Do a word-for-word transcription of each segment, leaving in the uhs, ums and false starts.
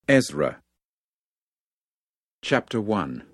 Ezra Chapter one.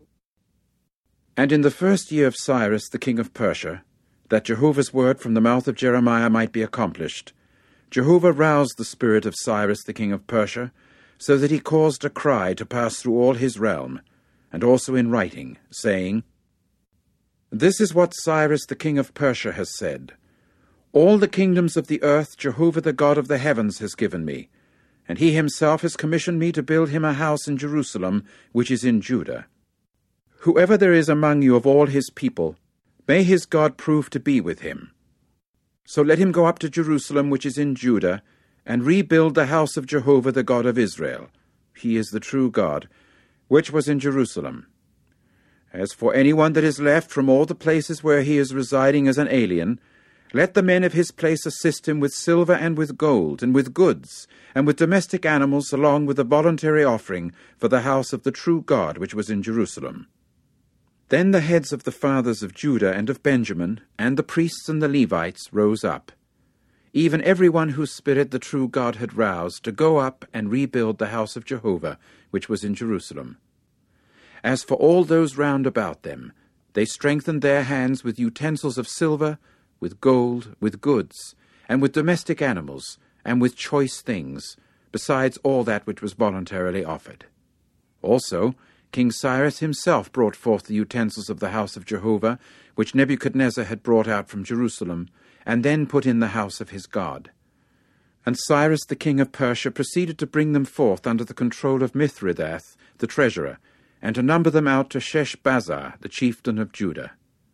And in the first year of Cyrus the king of Persia, that Jehovah's word from the mouth of Jeremiah might be accomplished, Jehovah roused the spirit of Cyrus the king of Persia, so that he caused a cry to pass through all his realm, and also in writing, saying, This is what Cyrus the king of Persia has said. All the kingdoms of the earth Jehovah the God of the heavens has given me, and he himself has commissioned me to build him a house in Jerusalem, which is in Judah. Whoever there is among you of all his people, may his God prove to be with him. So let him go up to Jerusalem, which is in Judah, and rebuild the house of Jehovah the God of Israel. He is the true God, which was in Jerusalem. As for anyone that is left from all the places where he is residing as an alien, let the men of his place assist him with silver and with gold, and with goods, and with domestic animals, along with a voluntary offering for the house of the true God which was in Jerusalem. Then the heads of the fathers of Judah and of Benjamin, and the priests and the Levites, rose up, even every one whose spirit the true God had roused, to go up and rebuild the house of Jehovah which was in Jerusalem. As for all those round about them, they strengthened their hands with utensils of silver, with gold, with goods, and with domestic animals, and with choice things, besides all that which was voluntarily offered. Also King Cyrus himself brought forth the utensils of the house of Jehovah, which Nebuchadnezzar had brought out from Jerusalem, and then put in the house of his God. And Cyrus the king of Persia proceeded to bring them forth under the control of Mithridath the treasurer, and to number them out to Sheshbazzar the chieftain of Judah.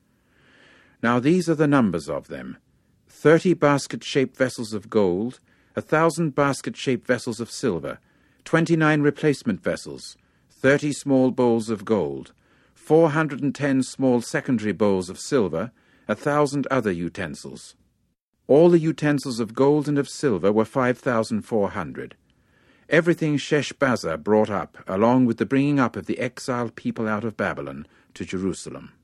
Now these are the numbers of them: thirty basket-shaped vessels of gold, a thousand basket-shaped vessels of silver, twenty-nine replacement vessels, thirty small bowls of gold, four hundred and ten small secondary bowls of silver, a thousand other utensils. All the utensils of gold and of silver were five thousand four hundred. Everything Sheshbazzar brought up, along with the bringing up of the exiled people out of Babylon, to Jerusalem.